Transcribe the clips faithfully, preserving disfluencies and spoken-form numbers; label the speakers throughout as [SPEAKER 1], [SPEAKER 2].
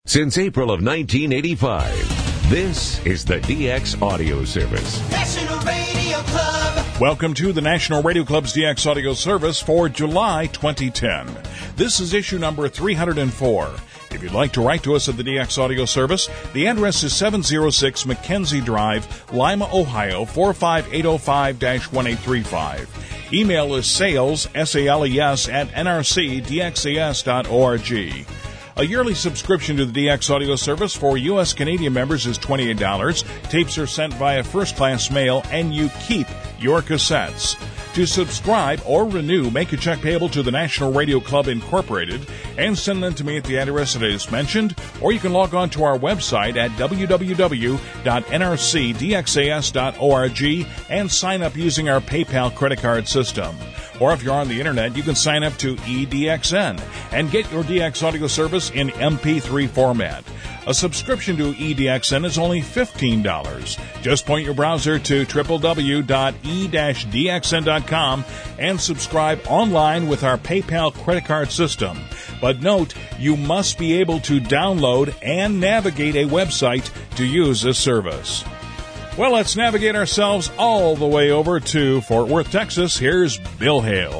[SPEAKER 1] Since April of nineteen eighty-five, this is the D X Audio Service.
[SPEAKER 2] National Radio Club.
[SPEAKER 3] Welcome to the National Radio Club's D X Audio Service for July twenty ten. This is issue number three hundred four. If you'd like to write to us at the D X Audio Service, the address is seven oh six Mackenzie Drive, Lima, Ohio, four five eight oh five dash one eight three five. Email is sales, S A L E S, at N R C D X A S dot org. A yearly subscription to the D X Audio Service for U S Canadian members is twenty-eight dollars. Tapes are sent via first-class mail, and you keep your cassettes. To subscribe or renew, make a check payable to the National Radio Club Incorporated and send them to me at the address that I just mentioned, or you can log on to our website at w w w dot n r c d x a s dot org and sign up using our PayPal credit card system. Or if you're on the internet, you can sign up to E D X N and get your D X audio service in M P three format. A subscription to E D X N is only fifteen dollars. Just point your browser to w w w dot e dash d x n dot com and subscribe online with our PayPal credit card system. But note, you must be able to download and navigate a website to use this service. Well, let's navigate ourselves all the way over to Fort Worth, Texas. Here's Bill Hale.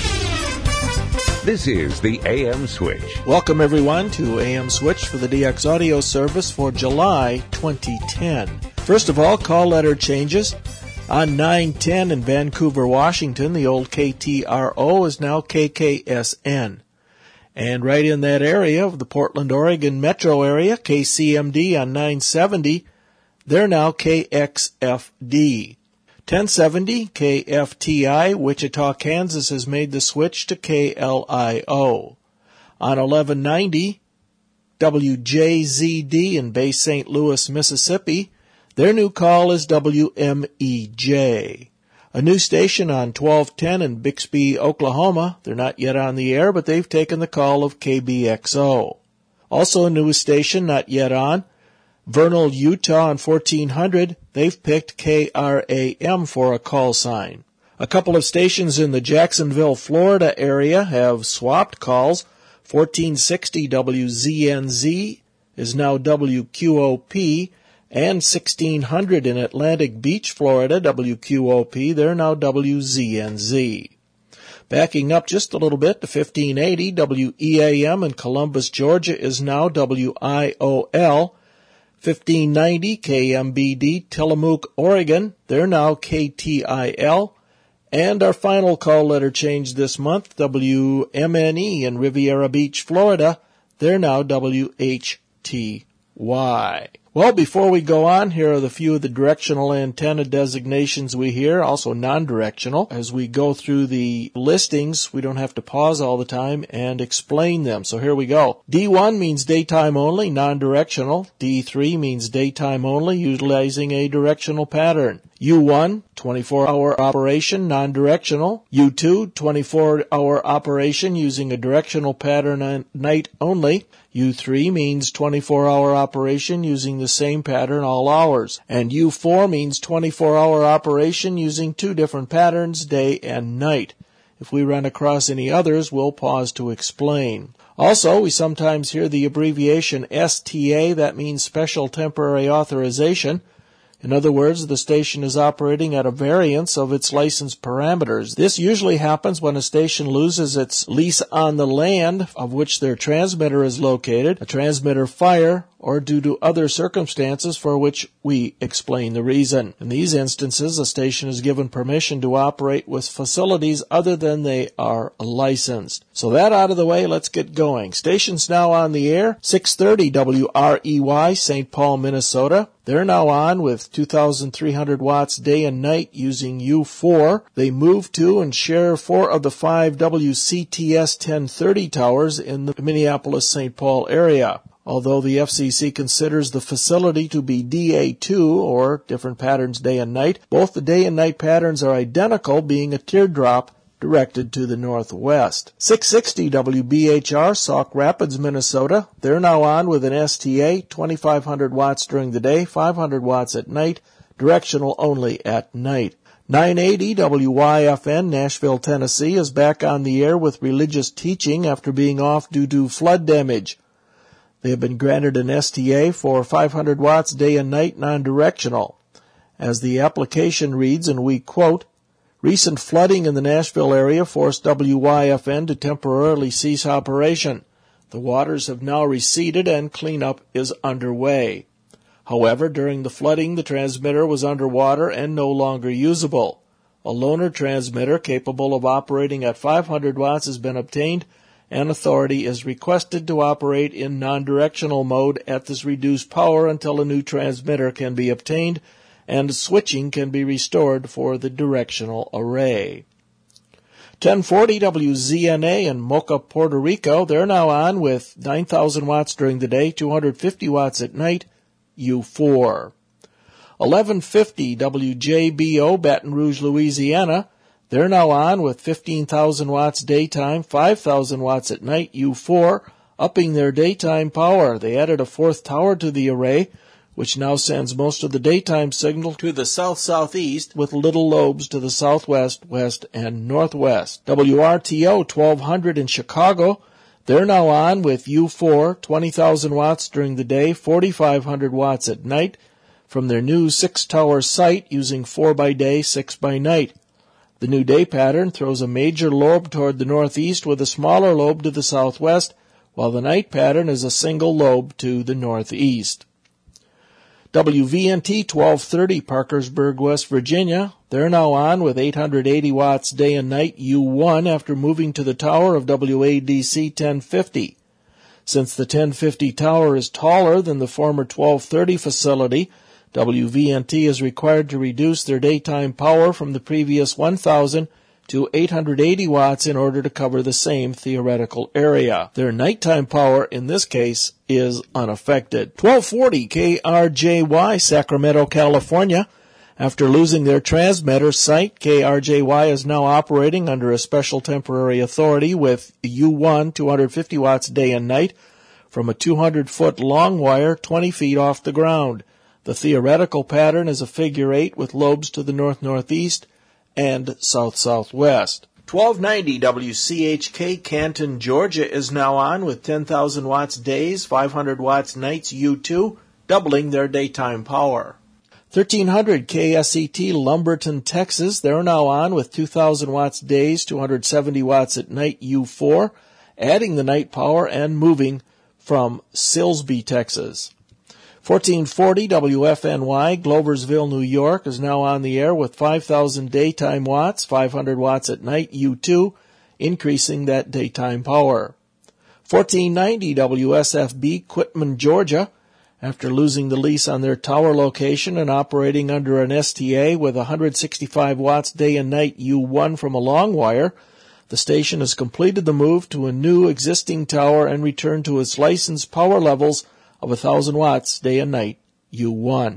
[SPEAKER 1] This is the A M Switch.
[SPEAKER 4] Welcome, everyone, to A M Switch for the D X Audio Service for July twenty ten. First of all, call letter changes. On nine ten in Vancouver, Washington, the old K T R O is now K K S N. And right in that area of the Portland, Oregon metro area, K C M D on nine seventy, they're now K X F D. ten seventy K F T I, Wichita, Kansas, has made the switch to K L I O. On eleven ninety, W J Z D in Bay Saint Louis, Mississippi, their new call is W M E J. A new station on twelve ten in Bixby, Oklahoma, they're not yet on the air, but they've taken the call of K B X O. Also a new station not yet on, Vernal, Utah on fourteen hundred, they've picked K R A M for a call sign. A couple of stations in the Jacksonville, Florida area have swapped calls. fourteen sixty W Z N Z is now W Q O P, and sixteen hundred in Atlantic Beach, Florida, W Q O P, they're now W Z N Z. Backing up just a little bit to fifteen eighty, W E A M in Columbus, Georgia is now W I O L. fifteen ninety K M B D, Tillamook, Oregon, they're now K T I L. And our final call letter change this month, W M N E in Riviera Beach, Florida, they're now W H T Y. Well, before we go on, here are the few of the directional antenna designations we hear, also non-directional. As we go through the listings, we don't have to pause all the time and explain them. So here we go. D one means daytime only, non-directional. D three means daytime only, utilizing a directional pattern. U one, twenty-four hour operation, non-directional. U two, twenty-four hour operation using a directional pattern at night only. U three means twenty-four hour operation using the same pattern all hours. And U four means twenty-four hour operation using two different patterns, day and night. If we run across any others, we'll pause to explain. Also, we sometimes hear the abbreviation S T A, that means Special Temporary Authorization. In other words, the station is operating at a variance of its license parameters. This usually happens when a station loses its lease on the land of which their transmitter is located, a transmitter fire, or due to other circumstances for which we explain the reason. In these instances, a station is given permission to operate with facilities other than they are licensed. So that out of the way, let's get going. Stations now on the air, six thirty W R E Y, Saint Paul, Minnesota. They're now on with two thousand three hundred watts day and night using U four. They move to and share four of the five W C T S ten thirty towers in the Minneapolis-Saint Paul area. Although the F C C considers the facility to be D A two, or different patterns day and night, both the day and night patterns are identical, being a teardrop directed to the northwest. six sixty W B H R, Sauk Rapids, Minnesota. They're now on with an S T A, twenty-five hundred watts during the day, five hundred watts at night, directional only at night. nine eighty W Y F N, Nashville, Tennessee, is back on the air with religious teaching after being off due to flood damage. They have been granted an S T A for five hundred watts day and night non-directional. As the application reads, and we quote, "Recent flooding in the Nashville area forced W Y F N to temporarily cease operation. The waters have now receded and cleanup is underway. However, during the flooding, the transmitter was underwater and no longer usable. A loaner transmitter capable of operating at five hundred watts has been obtained, and authority is requested to operate in non-directional mode at this reduced power until a new transmitter can be obtained and switching can be restored for the directional array." ten forty W Z N A in Mocha, Puerto Rico. They're now on with nine thousand watts during the day, two hundred fifty watts at night, U four. eleven fifty W J B O, Baton Rouge, Louisiana. They're now on with fifteen thousand watts daytime, five thousand watts at night, U four, upping their daytime power. They added a fourth tower to the array, which now sends most of the daytime signal to the south-southeast with little lobes to the southwest, west, and northwest. W R T O twelve hundred in Chicago. They're now on with U four, twenty thousand watts during the day, forty-five hundred watts at night, from their new six-tower site using four by day, six by night. The new day pattern throws a major lobe toward the northeast with a smaller lobe to the southwest, while the night pattern is a single lobe to the northeast. W V N T twelve thirty, Parkersburg, West Virginia. They're now on with eight hundred eighty watts day and night, U one, after moving to the tower of W A D C ten fifty. Since the ten fifty tower is taller than the former twelve thirty facility, W V N T is required to reduce their daytime power from the previous one thousand to eight hundred eighty watts in order to cover the same theoretical area. Their nighttime power, in this case, is unaffected. twelve forty K R J Y, Sacramento, California. After losing their transmitter site, K R J Y is now operating under a special temporary authority with U one, two hundred fifty watts day and night, from a two hundred foot long wire twenty feet off the ground. The theoretical pattern is a figure eight with lobes to the north-northeast and south-southwest. twelve ninety W C H K, Canton, Georgia is now on with ten thousand watts days, five hundred watts nights, U two, doubling their daytime power. thirteen hundred K S E T, Lumberton, Texas. They're now on with two thousand watts days, two hundred seventy watts at night, U four, adding the night power and moving from Silsbee, Texas. fourteen forty W F N Y, Gloversville, New York, is now on the air with five thousand daytime watts, five hundred watts at night, U two, increasing that daytime power. fourteen ninety W S F B, Quitman, Georgia. After losing the lease on their tower location and operating under an S T A with one hundred sixty-five watts day and night, U one, from a long wire, the station has completed the move to a new existing tower and returned to its licensed power levels of one thousand watts day and night, U one.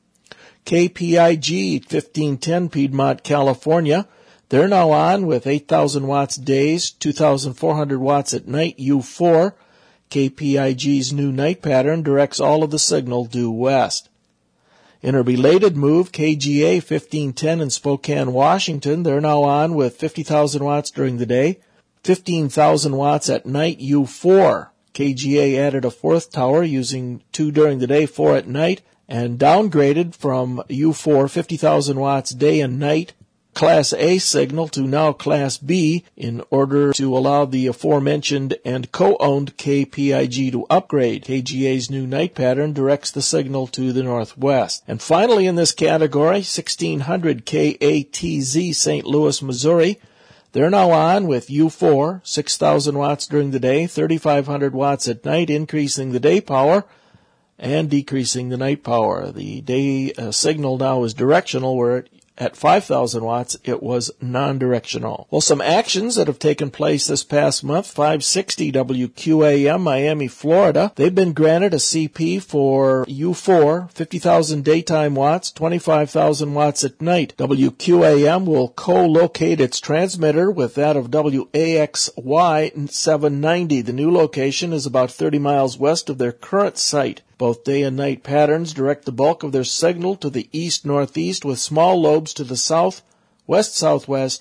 [SPEAKER 4] K P I G, fifteen ten, Piedmont, California. They're now on with eight thousand watts days, two thousand four hundred watts at night, U four. K P I G's new night pattern directs all of the signal due west. In a related move, K G A, fifteen ten in Spokane, Washington. They're now on with fifty thousand watts during the day, fifteen thousand watts at night, U four. K G A added a fourth tower using two during the day, four at night, and downgraded from U four fifty thousand watts day and night Class A signal to now Class B in order to allow the aforementioned and co-owned K P I G to upgrade. K G A's new night pattern directs the signal to the northwest. And finally in this category, sixteen hundred K A T Z, Saint Louis, Missouri. They're now on with U four, six thousand watts during the day, thirty-five hundred watts at night, increasing the day power and decreasing the night power. The day uh, signal now is directional, where it, at five thousand watts it was non-directional. Well, some actions that have taken place this past month. five sixty W Q A M, Miami, Florida. They've been granted a C P for U four, fifty thousand daytime watts, twenty-five thousand watts at night. W Q A M will co-locate its transmitter with that of W A X Y seven ninety. The new location is about thirty miles west of their current site. Both day and night patterns direct the bulk of their signal to the east-northeast with small lobes to the south, west-southwest,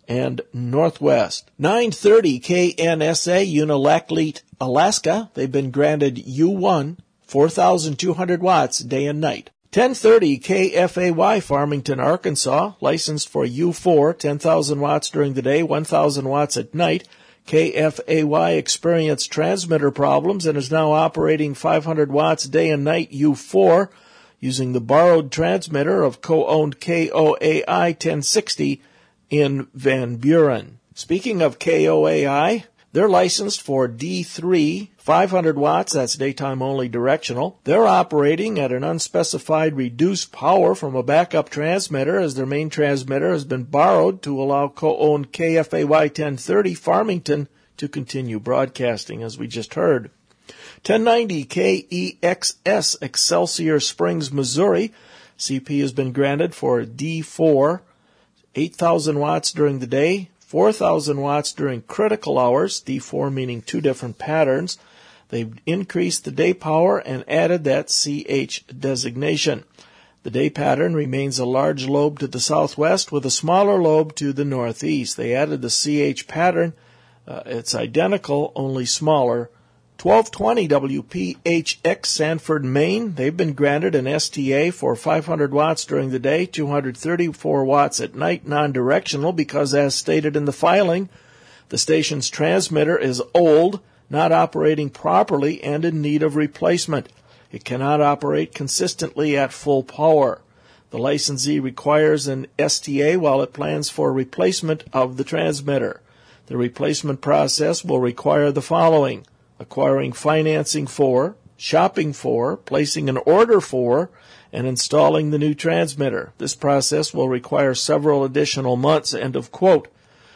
[SPEAKER 4] and northwest. nine thirty K N S A, Unalakleet, Alaska. They've been granted U one, four thousand two hundred watts, day and night. ten thirty K F A Y, Farmington, Arkansas, licensed for U four, ten thousand watts during the day, one thousand watts at night. K F A Y experienced transmitter problems and is now operating five hundred watts day and night U four using the borrowed transmitter of co-owned K O A I ten sixty in Van Buren. Speaking of K O A I, they're licensed for D three, five hundred watts, that's daytime only directional. They're operating at an unspecified reduced power from a backup transmitter as their main transmitter has been borrowed to allow co-owned K F A Y ten thirty Farmington to continue broadcasting, as we just heard. ten ninety K E X S, Excelsior Springs, Missouri. C P has been granted for D four, eight thousand watts during the day, four thousand watts during critical hours, D four meaning two different patterns. They've increased the day power and added that C H designation. The day pattern remains a large lobe to the southwest with a smaller lobe to the northeast. They added the C H pattern. Uh, it's identical, only smaller. twelve twenty W P H X, Sanford, Maine. They've been granted an S T A for five hundred watts during the day, two hundred thirty-four watts at night, non-directional, because as stated in the filing, the station's transmitter is old, not operating properly, and in need of replacement. It cannot operate consistently at full power. The licensee requires an S T A while it plans for replacement of the transmitter. The replacement process will require the following: acquiring financing for, shopping for, placing an order for, and installing the new transmitter. This process will require several additional months. End of quote.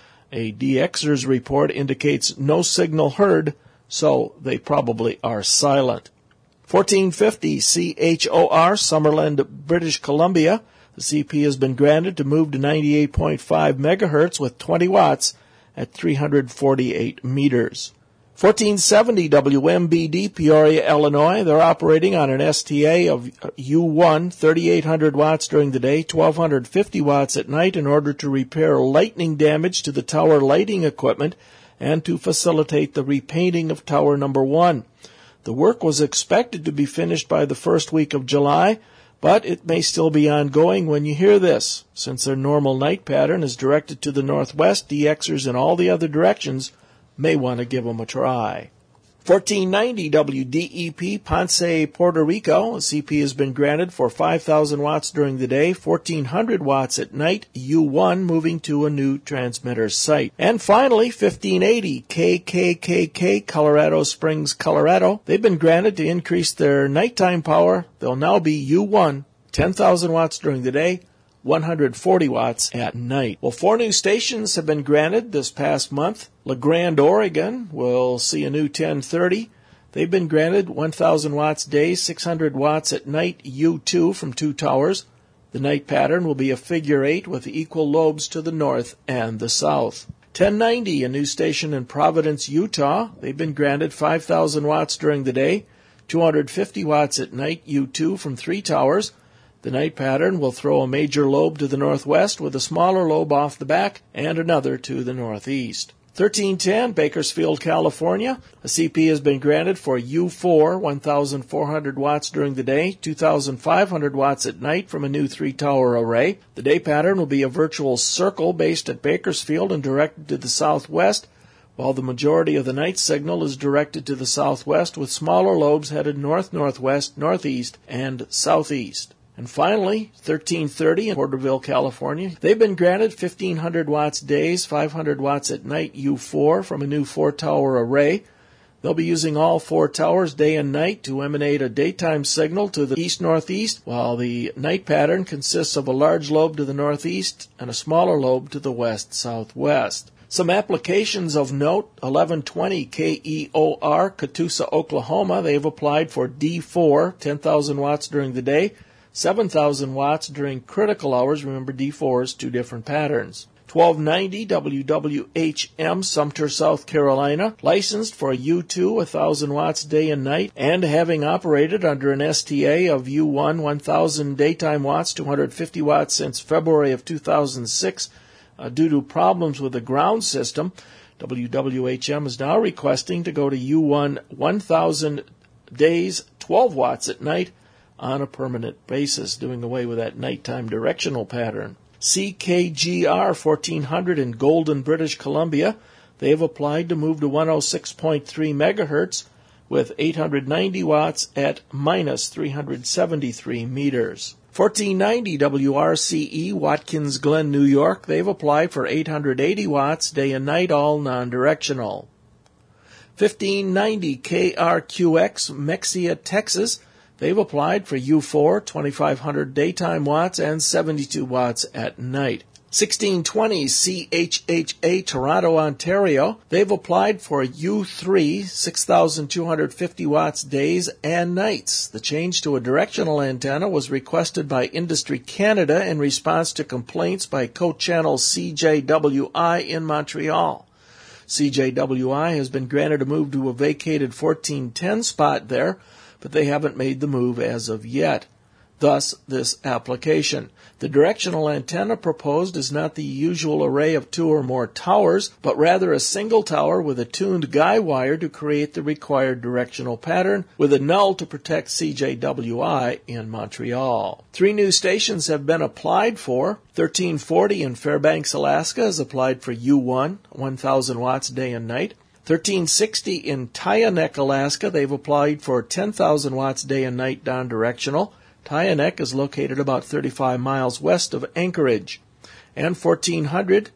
[SPEAKER 4] A D Xers report indicates no signal heard, so they probably are silent. fourteen fifty C H O R, Summerland, British Columbia. The C P has been granted to move to ninety-eight point five megahertz with twenty watts at three hundred forty-eight meters. fourteen seventy W M B D, Peoria, Illinois. They're operating on an S T A of U one, thirty-eight hundred watts during the day, twelve fifty watts at night in order to repair lightning damage to the tower lighting equipment and to facilitate the repainting of tower number one. The work was expected to be finished by the first week of July, but it may still be ongoing when you hear this. Since their normal night pattern is directed to the northwest, D Xers in all the other directions may want to give them a try. fourteen ninety W D E P, Ponce, Puerto Rico. A C P has been granted for five thousand watts during the day, fourteen hundred watts at night, U one, moving to a new transmitter site. And finally, fifteen eighty K K K K, Colorado Springs, Colorado. They've been granted to increase their nighttime power. They'll now be U one, ten thousand watts during the day, one hundred forty watts at night. Well, four new stations have been granted this past month. La Grande, Oregon will see a new ten thirty. They've been granted one thousand watts days, six hundred watts at night, U two from two towers. The night pattern will be a figure eight with equal lobes to the north and the south. ten ninety, a new station in Providence, Utah. They've been granted five thousand watts during the day, two hundred fifty watts at night, U two from three towers. The night pattern will throw a major lobe to the northwest with a smaller lobe off the back and another to the northeast. thirteen ten, Bakersfield, California. A C P has been granted for U four, one thousand four hundred watts during the day, two thousand five hundred watts at night from a new three-tower array. The day pattern will be a virtual circle based at Bakersfield and directed to the southwest, while the majority of the night signal is directed to the southwest with smaller lobes headed north-northwest, northeast, and southeast. And finally, thirteen thirty in Porterville, California. They've been granted fifteen hundred watts days, five hundred watts at night, U four from a new four-tower array. They'll be using all four towers day and night to emanate a daytime signal to the east-northeast, while the night pattern consists of a large lobe to the northeast and a smaller lobe to the west-southwest. Some applications of note: eleven twenty K E O R, Catoosa, Oklahoma. They've applied for D four, ten thousand watts during the day, seven thousand watts during critical hours. Remember, D four is two different patterns. twelve ninety W W H M, Sumter, South Carolina. Licensed for U two, one thousand watts day and night, and having operated under an S T A of U one, one thousand daytime watts, two hundred fifty watts since February of two thousand six. Uh, due to problems with the ground system, W W H M is now requesting to go to U one one thousand days, twelve watts at night on a permanent basis, doing away with that nighttime directional pattern. C K G R fourteen hundred in Golden, British Columbia, they have applied to move to one oh six point three megahertz with eight hundred ninety watts at minus three hundred seventy-three meters. fourteen ninety W R C E, Watkins Glen, New York, they've applied for eight hundred eighty watts, day and night, all non-directional. fifteen ninety K R Q X, Mexia, Texas, they've applied for U four, twenty-five hundred daytime watts and seventy-two watts at night. sixteen twenty C H H A, Toronto, Ontario, they've applied for U three, six thousand two hundred fifty watts days and nights. The change to a directional antenna was requested by Industry Canada in response to complaints by co-channel C J W I in Montreal. C J W I has been granted a move to a vacated fourteen ten spot there, but they haven't made the move as of yet. Thus, this application. The directional antenna proposed is not the usual array of two or more towers, but rather a single tower with a tuned guy wire to create the required directional pattern, with a null to protect C J W I in Montreal. Three new stations have been applied for. thirteen forty in Fairbanks, Alaska has applied for U one, one thousand watts day and night. thirteen sixty in Tyanek, Alaska, they've applied for ten thousand watts day and night non-directional. Tyanek is located about thirty-five miles west of Anchorage. And fourteen hundred,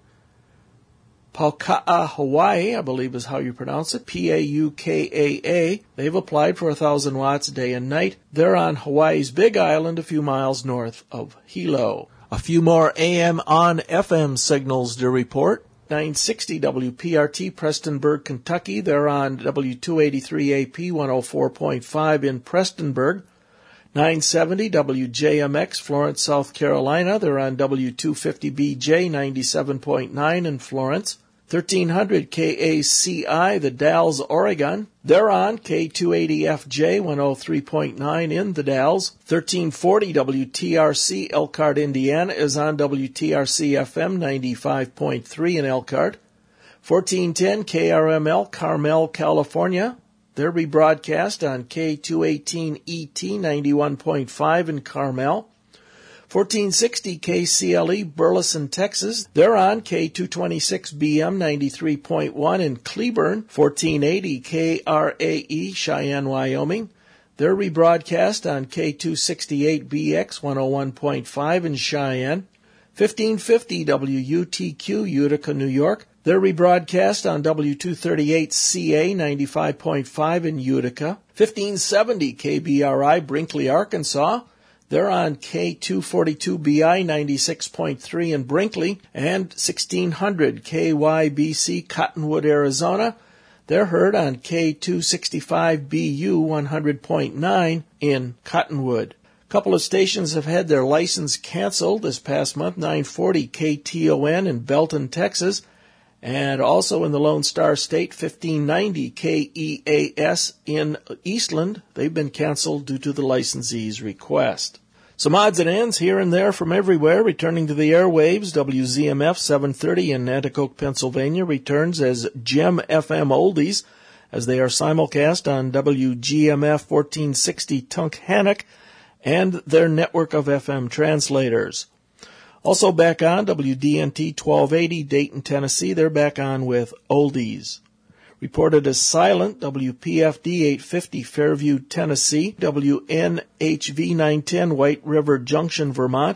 [SPEAKER 4] Pauka'a, Hawaii, I believe is how you pronounce it, P A U K A A, they've applied for one thousand watts day and night. They're on Hawaii's Big Island, a few miles north of Hilo. A few more A M on F M signals to report. nine sixty W P R T, Prestonburg, Kentucky. They're on W two eighty-three A P, one oh four point five in Prestonburg. nine seventy W J M X, Florence, South Carolina. They're on W two fifty B J, ninety-seven point nine in Florence. thirteen hundred K A C I, The Dalles, Oregon. They're on K two eighty F J, one oh three point nine in The Dalles. thirteen forty W T R C, Elkhart, Indiana, is on W T R C F M, ninety-five point three in Elkhart. fourteen ten K R M L, Carmel, California. They're rebroadcast on K two eighteen E T, ninety-one point five in Carmel. fourteen sixty K C L E, Burleson, Texas. They're on K two twenty-six B M, ninety-three point one in Cleburne. fourteen eighty K R A E, Cheyenne, Wyoming. They're rebroadcast on K two sixty-eight B X, one oh one point five in Cheyenne. fifteen fifty W U T Q, Utica, New York. They're rebroadcast on W two thirty-eight C A, ninety-five point five in Utica. fifteen seventy K B R I, Brinkley, Arkansas. They're on K two forty-two B I, ninety-six point three in Brinkley. And sixteen hundred K Y B C, Cottonwood, Arizona. They're heard on K two sixty-five B U, one hundred point nine in Cottonwood. A couple of stations have had their license canceled this past month. nine forty K T O N in Belton, Texas. And also in the Lone Star State, fifteen ninety K E A S in Eastland. They've been canceled due to the licensee's request. Some odds and ends here and there from everywhere. Returning to the airwaves, W Z M F seven thirty in Nanticoke, Pennsylvania returns as Gem F M Oldies, as they are simulcast on W G M F fourteen sixty Tunkhannock and their network of F M translators. Also back on W D N T twelve eighty, Dayton, Tennessee. They're back on with Oldies. Reported as silent, W P F D eight fifty, Fairview, Tennessee. W N H V nine ten, White River Junction, Vermont.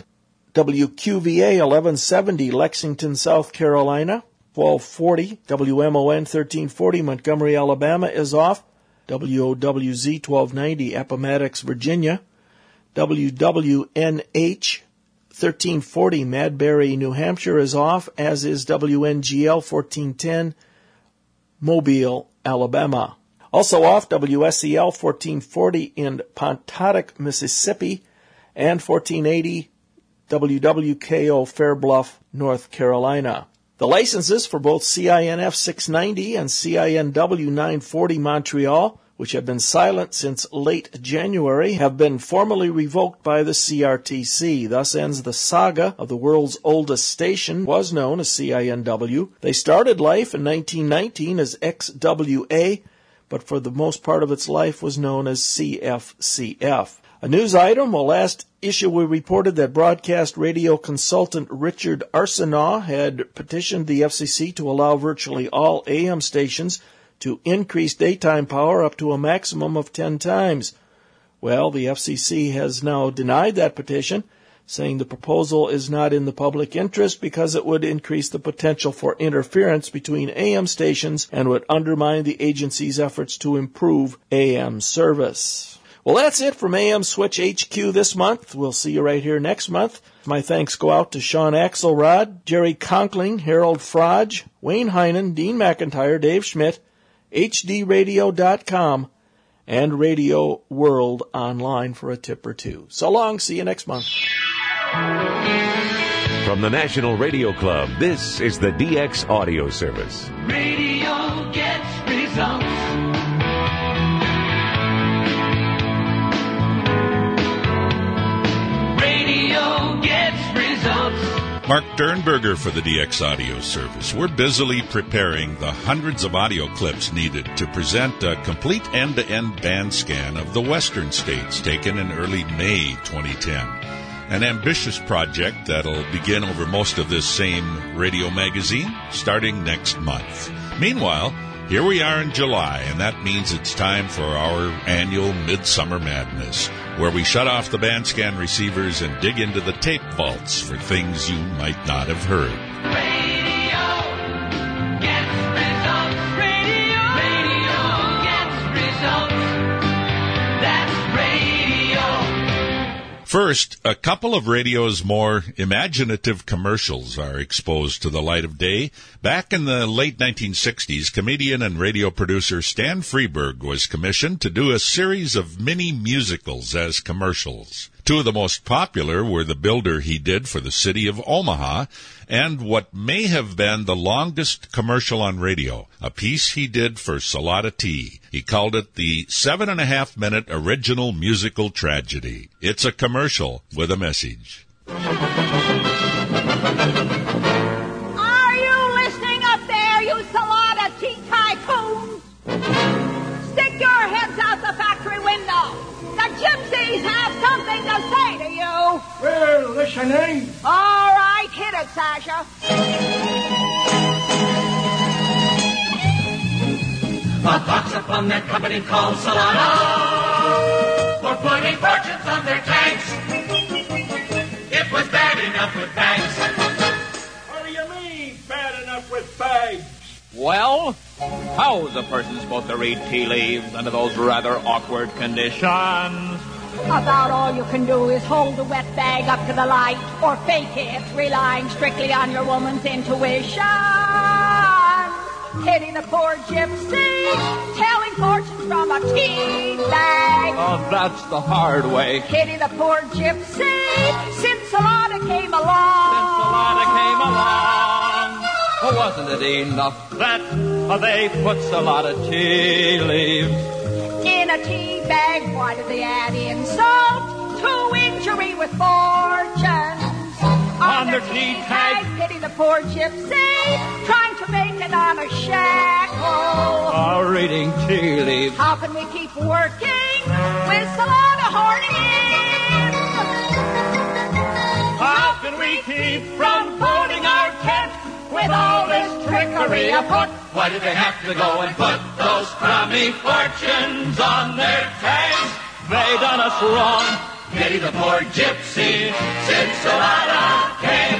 [SPEAKER 4] W Q V A eleven seventy, Lexington, South Carolina. twelve forty, W M O N thirteen forty, Montgomery, Alabama is off. W O W Z twelve ninety, Appomattox, Virginia. W W N H thirteen forty, Madbury, New Hampshire is off, as is W N G L fourteen ten, Mobile, Alabama. Also off, W S E L fourteen forty in Pontotoc, Mississippi, and fourteen eighty W W K O Fair Bluff, North Carolina. The licenses for both C I N F six ninety and C I N W nine forty Montreal which have been silent since late January, have been formally revoked by the C R T C. Thus ends the saga of the world's oldest station, was known as C I N W. They started life in nineteen nineteen as X W A, but for the most part of its life was known as C F C F. A news item, well, last issue we reported that broadcast radio consultant Richard Arsenault had petitioned the F C C to allow virtually all A M stations to increase daytime power up to a maximum of ten times. Well, the F C C has now denied that petition, saying the proposal is not in the public interest because it would increase the potential for interference between A M stations and would undermine the agency's efforts to improve A M service. Well, that's it from A M Switch H Q this month. We'll see you right here next month. My thanks go out to Sean Axelrod, Jerry Conkling, Harold Frage, Wayne Heinen, Dean McIntyre, Dave Schmidt, H D radio dot com, and Radio World Online for a tip or two. So long. See you next month.
[SPEAKER 1] From the National Radio Club, this is the D X Audio Service.
[SPEAKER 2] Radio gets results. Radio gets results.
[SPEAKER 3] Mark Dernberger for the D X Audio Service. We're busily preparing the hundreds of audio clips needed to present a complete end-to-end band scan of the Western states taken in early May twenty ten. An ambitious project that'll begin over most of this same radio magazine starting next month. Meanwhile, here we are in July, and that means it's time for our annual Midsummer Madness, where we shut off the Bandscan receivers and dig into the tape vaults for things you might not have heard.
[SPEAKER 2] Radio gets results. Radio, radio gets results. That's radio.
[SPEAKER 3] First, a couple of radio's more imaginative commercials are exposed to the light of day. Back in the late nineteen sixties, comedian and radio producer Stan Freberg was commissioned to do a series of mini musicals as commercials. Two of the most popular were the builder he did for the city of Omaha and what may have been the longest commercial on radio, a piece he did for Salada Tea. He called it the seven and a half minute original musical tragedy. It's a commercial with a message.
[SPEAKER 5] Are you listening up there, you Salada Tea tycoons? Stick your heads out the factory window. The gypsies have something to say to you.
[SPEAKER 6] We're listening.
[SPEAKER 5] All right, hit it, Sasha.
[SPEAKER 2] A box upon that company called Salada for putting fortunes on their tanks. It was bad enough with bags.
[SPEAKER 6] What do you mean, bad enough with bags?
[SPEAKER 7] Well, how's a person supposed to read tea leaves under those rather awkward conditions?
[SPEAKER 5] About all you can do is hold the wet bag up to the light or fake it, relying strictly on your woman's intuition. Hitting the poor gypsy, telling fortunes from a tea bag.
[SPEAKER 7] Oh, that's the hard way.
[SPEAKER 5] Hitting the poor gypsy, since Salada came along.
[SPEAKER 7] Since Salada came along. Oh, wasn't it enough that uh, they put Salada tea leaves
[SPEAKER 5] in a tea bag? Why did they add insult to injury with fortunes?
[SPEAKER 7] On their tea tag,
[SPEAKER 5] hitting the poor gypsy, trying to make it on a shackle.
[SPEAKER 7] Oh, reading tea leaves.
[SPEAKER 5] How can we keep working with Salada horning in?
[SPEAKER 7] How can we keep from folding our tent with all this trickery afoot?
[SPEAKER 2] Why did they have to go and put those crummy fortunes on their tags?
[SPEAKER 7] They done us wrong.
[SPEAKER 2] Pity the poor gypsy since Salada came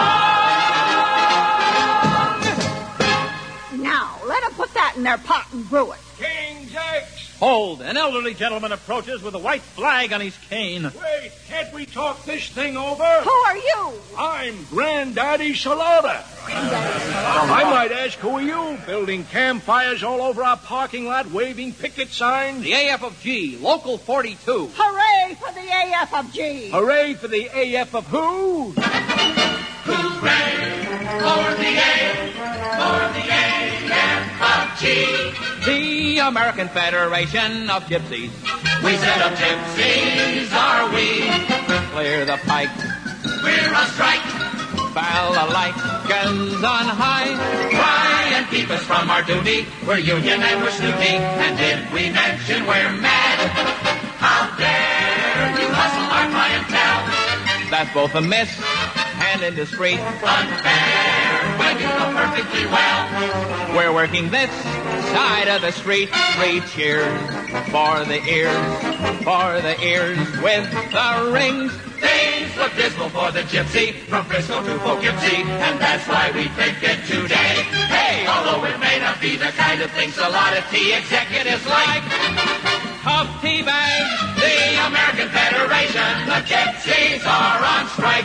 [SPEAKER 2] along.
[SPEAKER 5] Now, let them put that in their pot and brew it.
[SPEAKER 6] King's X.
[SPEAKER 7] Hold. An elderly gentleman approaches with a white flag on his cane.
[SPEAKER 6] Wait, can't we talk this thing over?
[SPEAKER 5] Who are you?
[SPEAKER 6] I'm Granddaddy Salada. I might ask, who are you? Building campfires all over our parking lot, waving picket signs?
[SPEAKER 7] The A F of G, Local forty-two.
[SPEAKER 5] Hooray for the A F of G.
[SPEAKER 6] Hooray for the A F of who?
[SPEAKER 2] Hooray for the A, for the A F of G.
[SPEAKER 7] The the American Federation of Gypsies.
[SPEAKER 2] We set up gypsies, are we?
[SPEAKER 7] Clear the pike,
[SPEAKER 2] We're on strike.
[SPEAKER 7] Balalaikas on high.
[SPEAKER 2] Try and keep us from our duty. We're union and we're snooty. And if we mention we're mad, how dare you hustle our clientele?
[SPEAKER 7] That's both a miss and indiscreet.
[SPEAKER 2] Unfair when you know perfectly well.
[SPEAKER 7] We're working this side of the street. Three cheers for the ears, for the ears with the rings.
[SPEAKER 2] Things look dismal for the gypsy from Frisco to Poughkeepsie, and that's why we pick it today. Hey, although it may not be the kind of things a lot of tea executives like.
[SPEAKER 7] Tough tea bags,
[SPEAKER 2] The American Federation of Gypsies are on strike.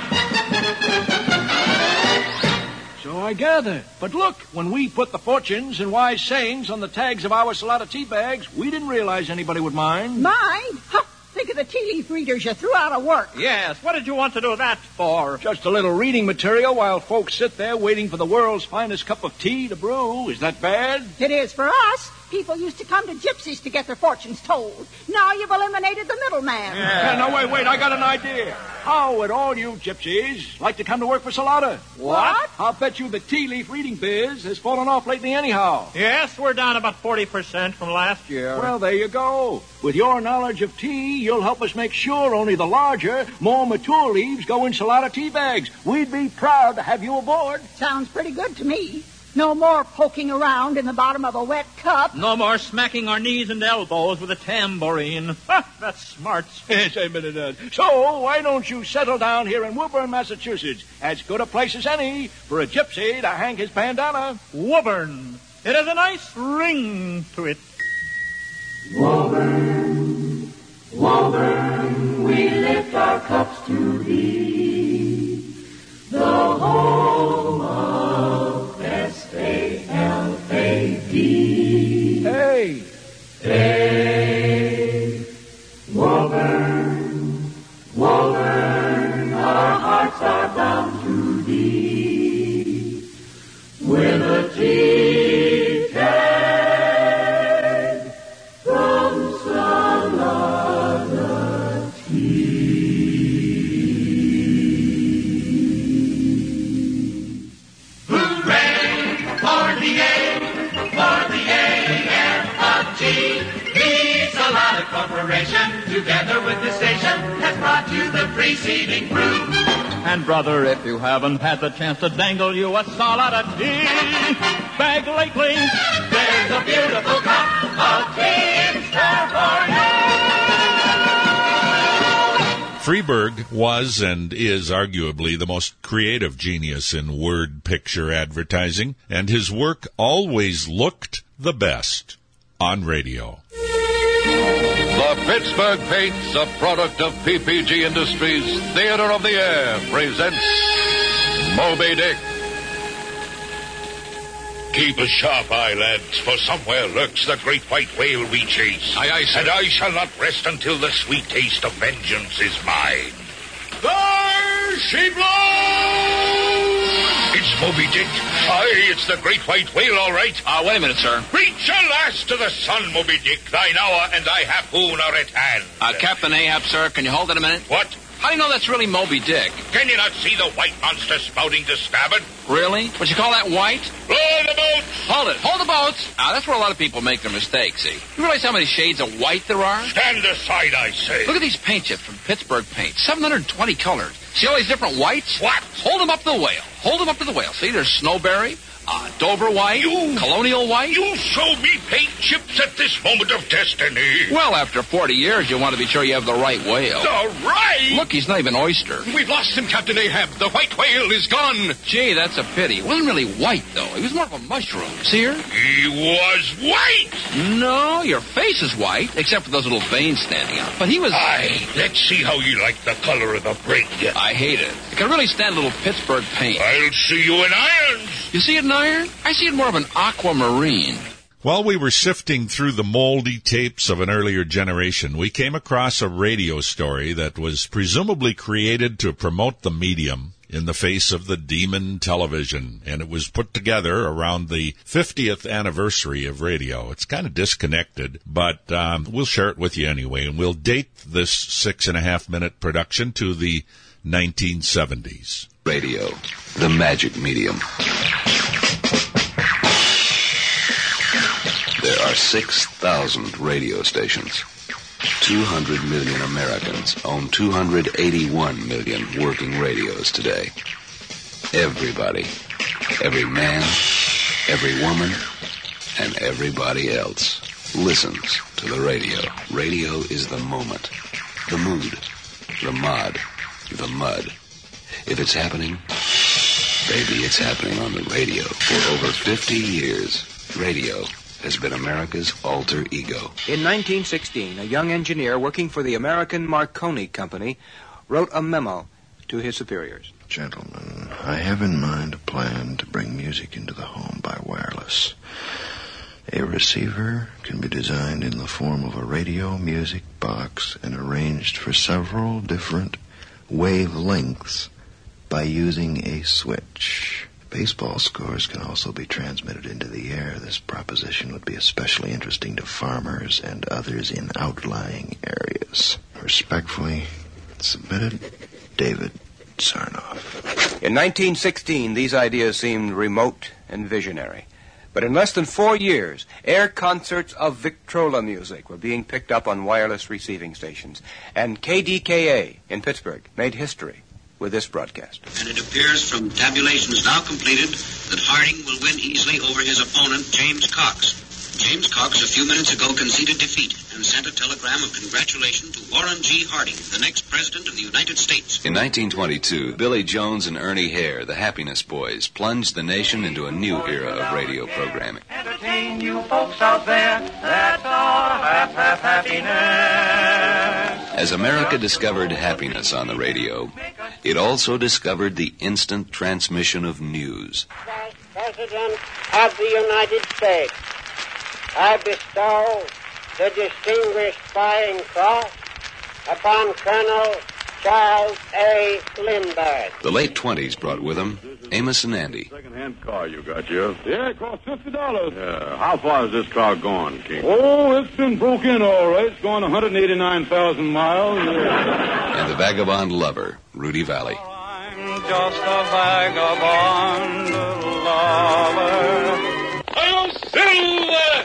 [SPEAKER 6] So I gather. But look, when we put the fortunes and wise sayings on the tags of our Salada tea bags, we didn't realize anybody would mind.
[SPEAKER 5] Mind? Huh. Think of the tea leaf readers you threw out of work.
[SPEAKER 7] Yes, what did you want to do that for?
[SPEAKER 6] Just a little reading material while folks sit there waiting for the world's finest cup of tea to brew. Is that bad?
[SPEAKER 5] It is for us. People used to come to gypsies to get their fortunes told. Now you've eliminated the middleman.
[SPEAKER 6] Yeah, no, wait, wait, I got an idea. How would all you gypsies like to come to work for Salada?
[SPEAKER 5] What?
[SPEAKER 6] I'll bet you the tea leaf reading biz has fallen off lately anyhow.
[SPEAKER 7] Yes, we're down about forty percent from last year.
[SPEAKER 6] Well, there you go. With your knowledge of tea, you'll help us make sure only the larger, more mature leaves go in Salada tea bags. We'd be proud to have you aboard.
[SPEAKER 5] Sounds pretty good to me. No more poking around in the bottom of a wet cup.
[SPEAKER 7] No more smacking our knees and elbows with a tambourine. Ha, that's smart.
[SPEAKER 6] Yes, I bet it does. So, why don't you settle down here in Woburn, Massachusetts? As good a place as any for a gypsy to hang his bandana.
[SPEAKER 7] Woburn. It has a nice ring to it.
[SPEAKER 2] Woburn, Woburn, we lift our cups to thee, the home of S A L A D.
[SPEAKER 6] Hey!
[SPEAKER 2] Hey, Woburn, Woburn, our hearts are bound to thee, with a tea tag from Salada Tea. Hooray for the A, for the A and the G. The Salada Corporation, together with the station, has brought you the preceding brew.
[SPEAKER 7] And brother, if you haven't had the chance to dangle you a Salada tea bag lately,
[SPEAKER 2] There's a beautiful cup of tea in store for you.
[SPEAKER 8] Freeburg was and is arguably the most creative genius in word picture advertising, and his work always looked the best on radio.
[SPEAKER 9] The Pittsburgh Paints, a product of P P G Industries, Theater of the Air, presents Moby Dick.
[SPEAKER 10] Keep a sharp eye, lads, for somewhere lurks the great white whale we chase.
[SPEAKER 9] Aye, aye, sir.
[SPEAKER 10] And I shall not rest until the sweet taste of vengeance is mine.
[SPEAKER 9] There she blows!
[SPEAKER 10] It's Moby Dick. Aye, it's the great white whale, all right.
[SPEAKER 9] Ah, uh, wait a minute, sir.
[SPEAKER 10] Reach your last to the sun, Moby Dick. Thine hour and thy harpoon are at hand.
[SPEAKER 9] Uh, Captain Ahab, sir, can you hold it a minute?
[SPEAKER 10] What?
[SPEAKER 9] How do you know that's really Moby Dick?
[SPEAKER 10] Can you not see the white monster spouting to starboard?
[SPEAKER 9] Really? What you call that white?
[SPEAKER 10] Lower the boats!
[SPEAKER 9] Hold it. Hold the boats. Ah, that's where a lot of people make their mistakes, see. You realize how many shades of white there are?
[SPEAKER 10] Stand aside, I say.
[SPEAKER 9] Look at these paint chips from Pittsburgh Paint. seven hundred twenty colors. See all these different whites?
[SPEAKER 10] What?
[SPEAKER 9] Hold them up to the whale. Hold them up to the whale. See, there's Snowberry, uh, Dover white,
[SPEAKER 10] You-
[SPEAKER 9] Colonial white.
[SPEAKER 10] You show me paint chips at this moment of destiny.
[SPEAKER 9] Well, after forty years, you want to be sure you have the right whale.
[SPEAKER 10] The right?
[SPEAKER 9] Look, he's not even oyster.
[SPEAKER 10] We've lost him, Captain Ahab. The white whale is gone.
[SPEAKER 9] Gee, that's a pity. He wasn't really white, though. He was more of a mushroom. See here?
[SPEAKER 10] He was white.
[SPEAKER 9] No, your face is white, except for those little veins standing out. But he was...
[SPEAKER 10] Aye, let's see how you like the color of the brig.
[SPEAKER 9] I hate it. I can really stand a little Pittsburgh Paint.
[SPEAKER 10] I'll see you in irons.
[SPEAKER 9] You see it in iron? I see it more of an aquamarine.
[SPEAKER 8] While we were sifting through the moldy tapes of an earlier generation, we came across a radio story that was presumably created to promote the medium in the face of the demon television, and it was put together around the fiftieth anniversary of radio. It's kind of disconnected, but um, we'll share it with you anyway, and we'll date this six and a half minute production to the nineteen seventies.
[SPEAKER 11] Radio, the magic medium. There are six thousand radio stations. two hundred million Americans own two hundred eighty-one million working radios today. Everybody, every man, every woman, and everybody else listens to the radio. Radio is the moment, the mood, the mod, the mud. If it's happening, baby, it's happening on the radio. For over fifty years, radio has been America's alter ego.
[SPEAKER 12] In nineteen sixteen, a young engineer working for the American Marconi Company wrote a memo to his superiors.
[SPEAKER 13] Gentlemen, I have in mind a plan to bring music into the home by wireless. A receiver can be designed in the form of a radio music box and arranged for several different wavelengths by using a switch. Baseball scores can also be transmitted into the air. This proposition would be especially interesting to farmers and others in outlying areas. Respectfully submitted, David Sarnoff.
[SPEAKER 12] In nineteen sixteen, these ideas seemed remote and visionary. But in less than four years, air concerts of Victrola music were being picked up on wireless receiving stations. And K D K A in Pittsburgh made history with this broadcast.
[SPEAKER 14] And it appears from tabulations now completed that Harding will win easily over his opponent, James Cox. James Cox, a few minutes ago, conceded defeat and sent a telegram of congratulation to Warren G. Harding, the next president of the United States.
[SPEAKER 11] In nineteen twenty-two, Billy Jones and Ernie Hare, the Happiness Boys, plunged the nation into a new era of radio programming.
[SPEAKER 2] Entertain you folks out there, that's all, half, half happiness.
[SPEAKER 11] As America discovered happiness on the radio, it also discovered the instant transmission of news.
[SPEAKER 15] President of the United States, I bestow the Distinguished Flying Cross upon Colonel Charles A. Lindbergh.
[SPEAKER 11] The late twenties brought with them Amos and Andy.
[SPEAKER 16] Second-hand car you got, Jeff. Yeah, it cost fifty dollars. Yeah. How far has this car gone, King? Oh, it's been broke in all right. It's gone one hundred eighty-nine thousand miles.
[SPEAKER 11] And the vagabond lover, Rudy Valley.
[SPEAKER 2] I'm just a vagabond lover.
[SPEAKER 10] I'll Silver!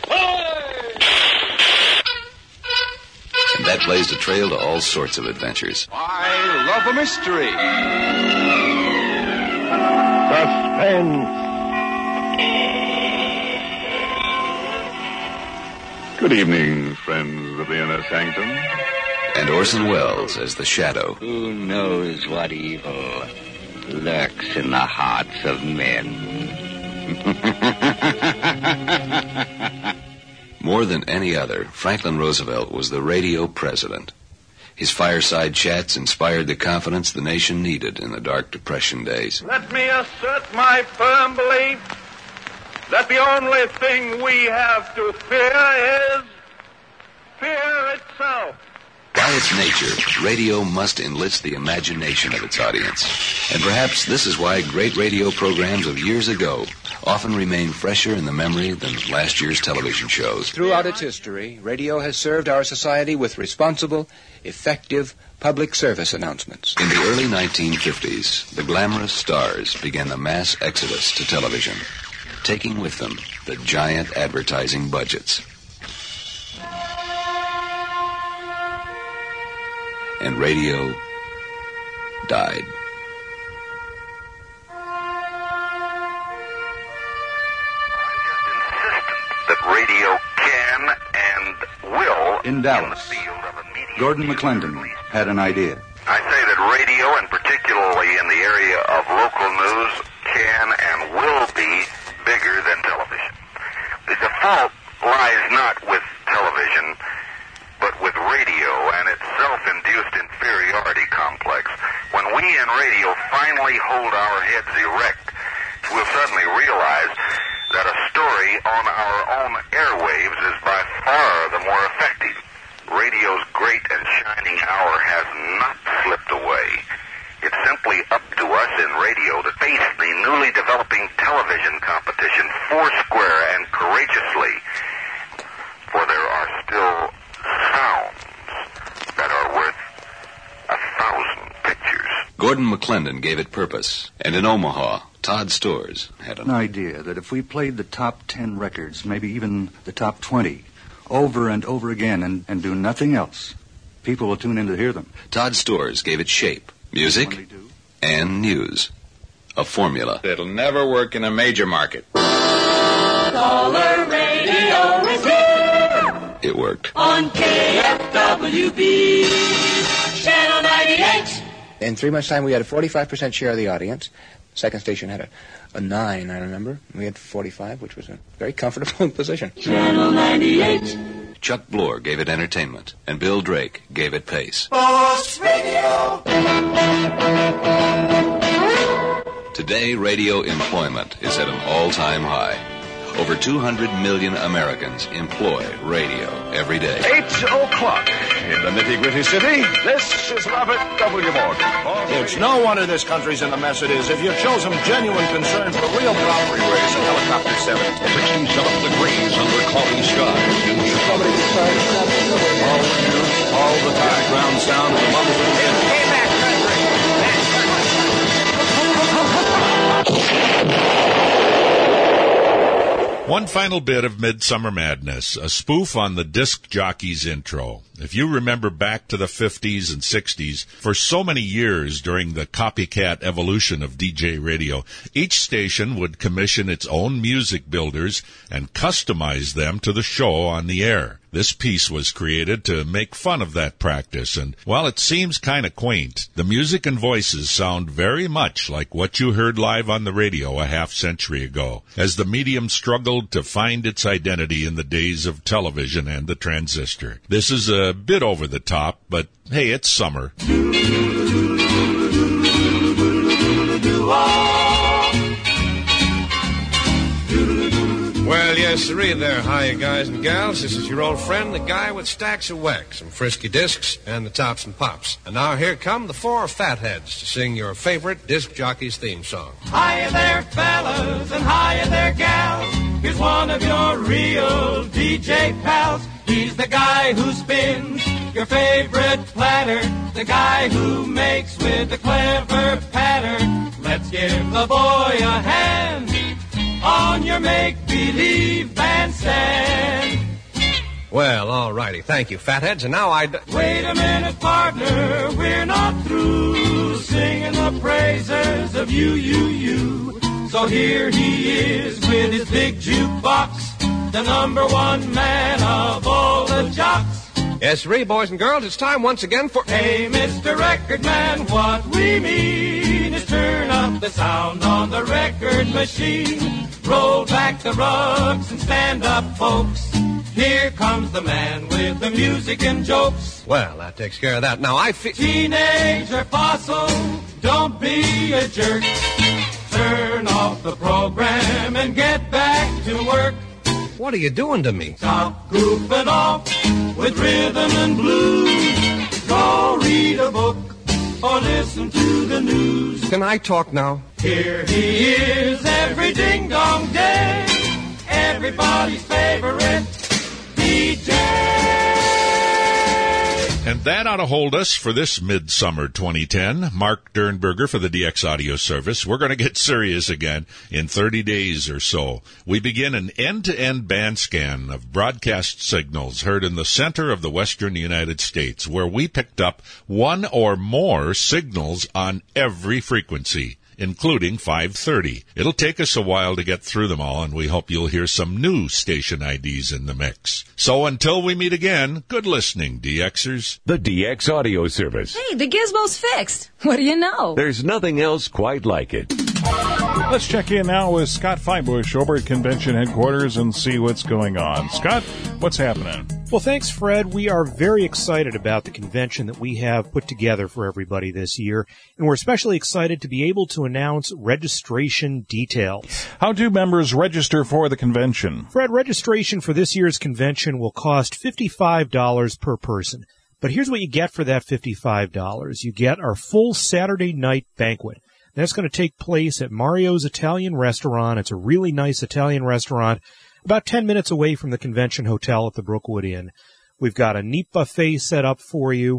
[SPEAKER 11] And that blazed a trail to all sorts of adventures.
[SPEAKER 12] I love a mystery.
[SPEAKER 16] Suspense. Good evening, friends of the inner sanctum.
[SPEAKER 11] And Orson Welles as the Shadow.
[SPEAKER 17] Who knows what evil lurks in the hearts of men?
[SPEAKER 11] More than any other, Franklin Roosevelt was the radio president. His fireside chats inspired the confidence the nation needed in the Dark Depression days.
[SPEAKER 2] Let me assert my firm belief that the only thing we have to fear is fear itself.
[SPEAKER 11] By its nature, radio must enlist the imagination of its audience. And perhaps this is why great radio programs of years ago often remain fresher in the memory than last year's television shows.
[SPEAKER 12] Throughout its history, radio has served our society with responsible, effective public service announcements.
[SPEAKER 11] In the early nineteen fifties, the glamorous stars began the mass exodus to television, taking with them the giant advertising budgets. And radio died.
[SPEAKER 18] That radio can and will.
[SPEAKER 19] In Dallas, Gordon McClendon had an idea.
[SPEAKER 18] I say that radio, and particularly in the area of local news, can and will be bigger than television. The default lies not with television, but with radio and its self-induced inferiority complex. When we in radio finally hold our heads erect, we'll suddenly realize that a story on our own airwaves is by far the more effective. Radio's great and shining hour has not slipped away. It's simply up to us
[SPEAKER 11] Gordon McClendon gave it purpose. And in Omaha, Todd Stores had
[SPEAKER 19] An idea that if we played the top ten records, maybe even the top twenty, over and over again and, and do nothing else, people will tune in to hear them.
[SPEAKER 11] Todd Stores gave it shape, music, and news. A formula.
[SPEAKER 20] It'll never work in a major market.
[SPEAKER 2] Caller radio is here
[SPEAKER 11] It worked.
[SPEAKER 2] on K F W B, Channel ninety-eight.
[SPEAKER 12] In three months' time, we had a forty-five percent share of the audience. Second station had a, a nine, I remember. We had forty-five, which was a very comfortable position.
[SPEAKER 2] Channel ninety-eight.
[SPEAKER 11] Chuck Bloor gave it entertainment, and Bill Drake gave it pace.
[SPEAKER 2] Boss Radio.
[SPEAKER 11] Today, radio employment is at an all-time high. Over two hundred million Americans employ radio every day.
[SPEAKER 10] Eight o'clock in the nitty-gritty city. This is Robert W. Morgan.
[SPEAKER 6] It's no wonder this country's in the mess it is. If you show some genuine concern for real property raise in Helicopter seven.
[SPEAKER 10] sixty-seven degrees under cloudy skies in Chicago.
[SPEAKER 6] All winter, all the time. Ground sound of the mumbles of the wind.
[SPEAKER 8] One final bit of Midsummer Madness, a spoof on the disc jockey's intro. If you remember back to the fifties and sixties, for so many years during the copycat evolution of D J radio, each station would commission its own music builders and customize them to the show on the air. This piece was created to make fun of that practice, and while it seems kind of quaint, the music and voices sound very much like what you heard live on the radio a half century ago, as the medium struggled to find its identity in the days of television and the transistor. This is a bit over the top, but hey, it's summer.
[SPEAKER 21] Well, yes, sirree there. Hi, you guys and gals. This is your old friend, the guy with stacks of wax, some frisky discs, and the tops and pops. And now here come the four fatheads to sing your favorite disc jockey's theme song.
[SPEAKER 2] Hiya there, fellas, and hiya there, gals. Here's one of your real D J pals. He's the guy who spins your favorite platter, the guy who makes with a clever pattern. Let's give the boy a hand on your make-believe bandstand.
[SPEAKER 21] Well, all righty. Thank you, fatheads. And now I'd...
[SPEAKER 2] Wait a minute, partner, we're not through singing the praises of you, you, you. So here he is with his big jukebox, the number one man of all the jocks.
[SPEAKER 21] Yes, sirree, boys and girls, it's time once again for...
[SPEAKER 2] Hey, Mister Record Man, what we mean is turn up the sound on the record machine. Roll back the rugs and stand up, folks. Here comes the man with the music and jokes.
[SPEAKER 21] Well, that takes care of that. Now I feel...
[SPEAKER 2] Teenager fossil, don't be a jerk. Turn off the program and get back to work.
[SPEAKER 21] What are you doing to me?
[SPEAKER 2] Stop goofing off with rhythm and blues. Go read a book or listen to the news.
[SPEAKER 21] Can I talk now?
[SPEAKER 2] Here he is every ding-dong day, everybody's favorite D J.
[SPEAKER 8] And that ought to hold us for this Midsummer twenty ten. Mark Dernberger for the D X Audio Service. We're going to get serious again in thirty days or so. We begin an end-to-end band scan of broadcast signals heard in the center of the western United States, where we picked up one or more signals on every frequency, including five thirty. It'll take us a while to get through them all, and we hope you'll hear some new station I Ds in the mix. So until we meet again, good listening, D Xers.
[SPEAKER 1] The D X Audio Service.
[SPEAKER 22] Hey, the gizmo's fixed. What do you know?
[SPEAKER 1] There's nothing else quite like it.
[SPEAKER 3] Let's check in now with Scott Feibush over at Convention Headquarters and see what's going on. Scott, what's happening?
[SPEAKER 23] Well, thanks, Fred. We are very excited about the convention that we have put together for everybody this year, and we're especially excited to be able to announce registration details.
[SPEAKER 3] How do members register for the convention?
[SPEAKER 23] Fred, registration for this year's convention will cost fifty-five dollars per person. But here's what you get for that fifty-five dollars. You get our full Saturday night banquet. That's going to take place at Mario's Italian Restaurant. It's a really nice Italian restaurant, about ten minutes away from the Convention Hotel at the Brookwood Inn. We've got a neat buffet set up for you.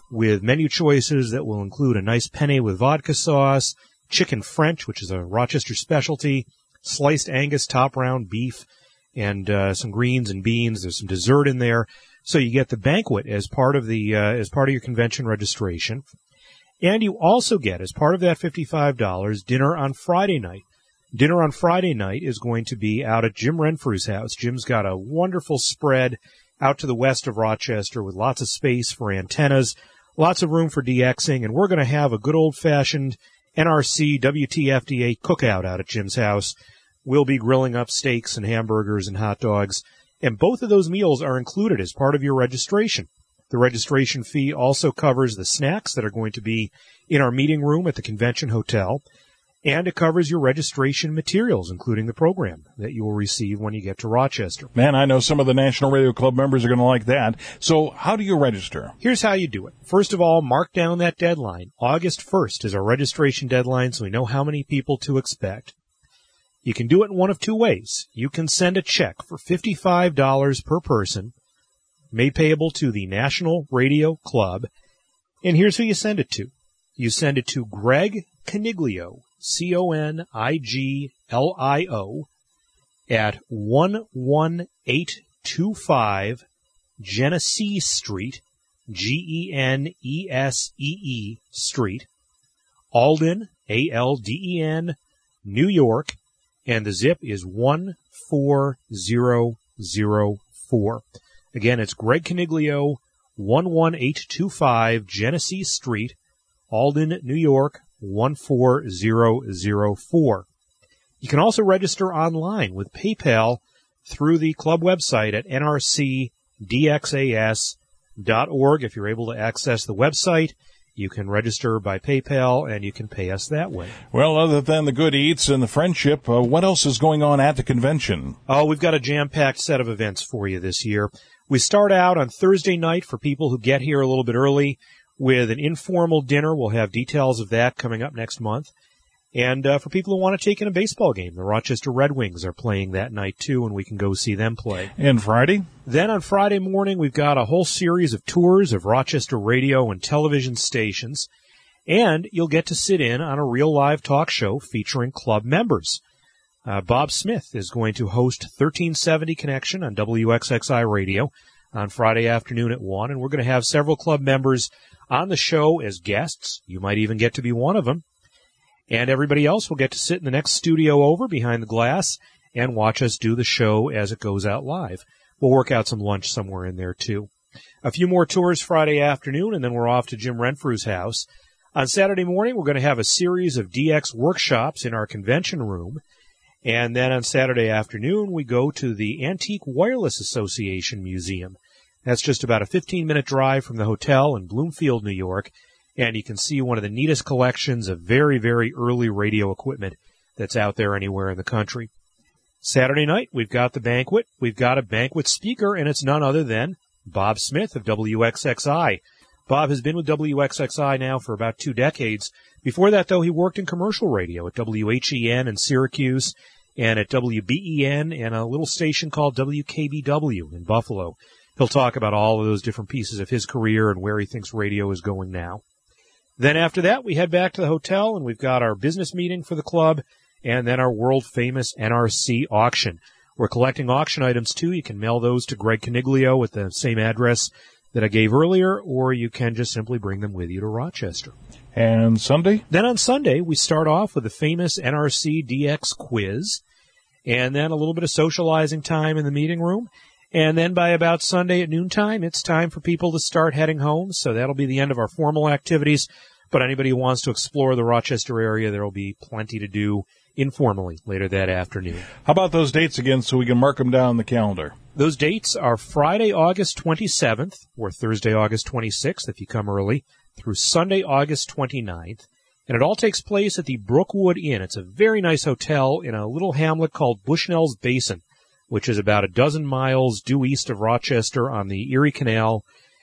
[SPEAKER 23] with menu choices that will include a nice penne with vodka sauce, chicken French, which is a Rochester specialty, sliced Angus top round beef, and uh, some greens and beans. There's some dessert in there. So you get the banquet as part of the uh, as part of your convention registration. And you also get, as part of that fifty-five dollars, dinner on Friday night. Dinner on Friday night is going to be out at Jim Renfrew's house. Jim's got a wonderful spread out to the west of Rochester with lots of space for antennas, lots of room for DXing, and we're going to have a good old-fashioned N R C W T F D A cookout out at Jim's house. We'll be grilling up steaks and hamburgers and hot dogs, and both of those meals are included as part of your registration. The registration fee also covers the snacks that are going to be in our meeting room at the convention hotel, and it covers your registration materials, including the program that you will receive when you get to Rochester.
[SPEAKER 3] Man, I know some of the National Radio Club members are going to like that. So how do you register?
[SPEAKER 23] Here's how you do it. First of all, mark down that deadline. August first is our registration deadline, so we know how many people to expect. You can do it in one of two ways. You can send a check for fifty-five dollars per person, made payable to the National Radio Club, and here's who you send it to. You send it to Greg Coniglio, C O N I G L I O, at one one eight two five Genesee Street, G E N E S E E Street, Alden, A L D E N, New York, and the zip is one four zero zero four. Again, it's Greg Coniglio, one one eight two five Genesee Street, Alden, New York, one four zero zero four. You can also register online with PayPal through the club website at N R C D X A S dot org. If you're able to access the website, you can register by PayPal, and you can pay us that way.
[SPEAKER 3] Well, other than the good eats and the friendship, uh, what else is going on at the convention?
[SPEAKER 23] Oh, we've got a jam-packed set of events for you this year. We start out on Thursday night for people who get here a little bit early with an informal dinner. We'll have details of that coming up next month. And uh, for people who want to take in a baseball game, the Rochester Red Wings are playing that night, too, and we can go see them play.
[SPEAKER 3] And Friday?
[SPEAKER 23] Then on Friday morning, we've got a whole series of tours of Rochester radio and television stations, and you'll get to sit in on a real live talk show featuring club members. Uh, Bob Smith is going to host thirteen seventy Connection on W X X I Radio on Friday afternoon at one, and we're going to have several club members on the show as guests. You might even get to be one of them. And everybody else will get to sit in the next studio over behind the glass and watch us do the show as it goes out live. We'll work out some lunch somewhere in there, too. A few more tours Friday afternoon, and then we're off to Jim Renfrew's house. On Saturday morning, we're going to have a series of D X workshops in our convention room. And then on Saturday afternoon, we go to the Antique Wireless Association Museum. That's just about a fifteen-minute drive from the hotel in Bloomfield, New York. And you can see one of the neatest collections of very, very early radio equipment that's out there anywhere in the country. Saturday night, we've got the banquet. We've got a banquet speaker, and it's none other than Bob Smith of W X X I. Bob has been with W X X I now for about two decades. Before that, though, he worked in commercial radio at W H E N in Syracuse and at W B E N and a little station called W K B W in Buffalo. He'll talk about all of those different pieces of his career and where he thinks radio is going now. Then after that, we head back to the hotel, and we've got our business meeting for the club, and then our world-famous N R C auction. We're collecting auction items, too. You can mail those to Greg Coniglio at the same address that I gave earlier, or you can just simply bring them with you to Rochester.
[SPEAKER 3] And Sunday?
[SPEAKER 23] Then on Sunday, we start off with the famous N R C D X quiz, and then a little bit of socializing time in the meeting room. And then by about Sunday at noontime, it's time for people to start heading home. So that'll be the end of our formal activities. But anybody who wants to explore the Rochester area, there will be plenty to do informally later that afternoon.
[SPEAKER 3] How about those dates again so we can mark them down on the calendar?
[SPEAKER 23] Those dates are Friday, August twenty-seventh, or Thursday, August twenty-sixth, if you come early, through Sunday, August twenty-ninth. And it all takes place at the Brookwood Inn. It's a very nice hotel in a little hamlet called Bushnell's Basin, which is about a dozen miles due east of Rochester on the Erie Canal.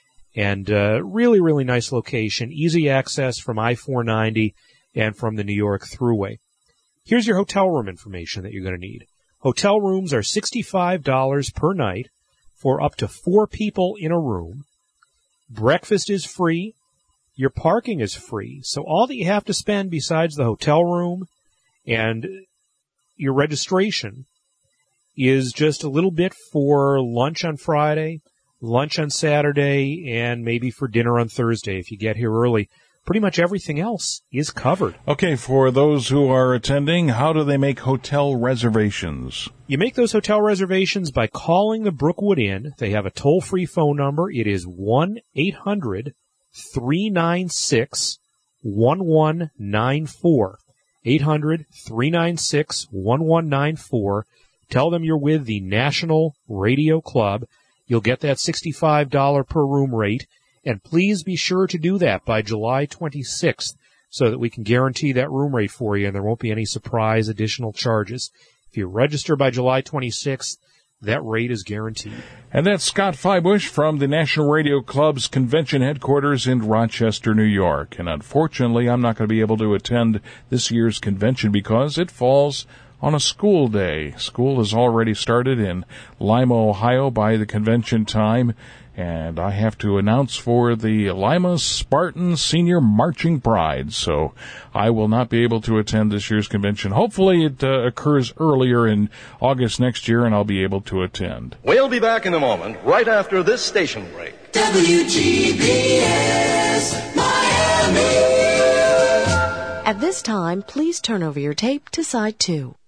[SPEAKER 23] And uh, really, really nice location. Easy access from I four ninety and from the New York Thruway. Here's your hotel room information that you're going to need. Hotel rooms are sixty-five dollars per night for up to four people in a room. Breakfast is free. your parking is free. So all that you have to spend besides the hotel room and your registration is just a little bit for lunch on Friday, lunch on Saturday, and maybe for dinner on Thursday if you get here early. Pretty much everything else is covered.
[SPEAKER 3] Okay, for those who are attending, how do they make hotel reservations?
[SPEAKER 23] You make those hotel reservations by calling the Brookwood Inn. They have a toll-free phone number. It is one eight hundred three nine six one one nine four. eight hundred three nine six one one nine four. Tell them you're with the National Radio Club. You'll get that sixty-five dollars per room rate. And please be sure to do that by July twenty-sixth so that we can guarantee that room rate for you and there won't be any surprise additional charges. If you register by July twenty-sixth, that rate is guaranteed.
[SPEAKER 3] And that's Scott Feibusch from the National Radio Club's convention headquarters in Rochester, New York. And unfortunately, I'm not going to be able to attend this year's convention because it falls on a school day. School has already started in Lima, Ohio by the convention time. And I have to announce for the Lima Spartan Senior Marching Pride, so I will not be able to attend this year's convention. Hopefully it uh, occurs earlier in August next year, and I'll be able to attend.
[SPEAKER 4] We'll be back in a moment, right after this station break.
[SPEAKER 2] W G B S Miami.
[SPEAKER 5] At this time, please turn over your tape to side two.